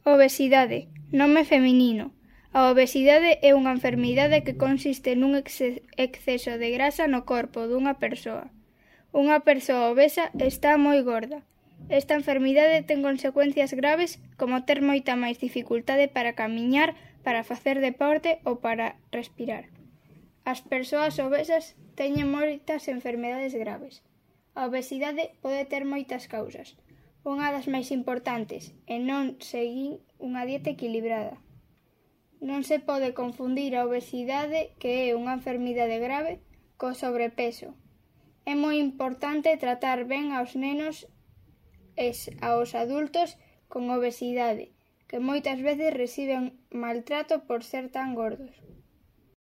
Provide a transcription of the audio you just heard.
Obesidade, nome feminino. A obesidade é unha enfermidade que consiste nun exceso de grasa no corpo dunha persoa. Unha persoa obesa está moi gorda. Esta enfermidade ten consecuencias graves como ter moita máis dificultade para camiñar, para facer deporte ou para respirar. As persoas obesas teñen moitas enfermidades graves. A obesidade pode ter moitas causas. Unha das máis importantes é non seguir unha dieta equilibrada. Non se pode confundir a obesidade, que é unha enfermidade grave, co sobrepeso. É moi importante tratar ben aos nenos e aos adultos con obesidade, que moitas veces reciben maltrato por ser tan gordos.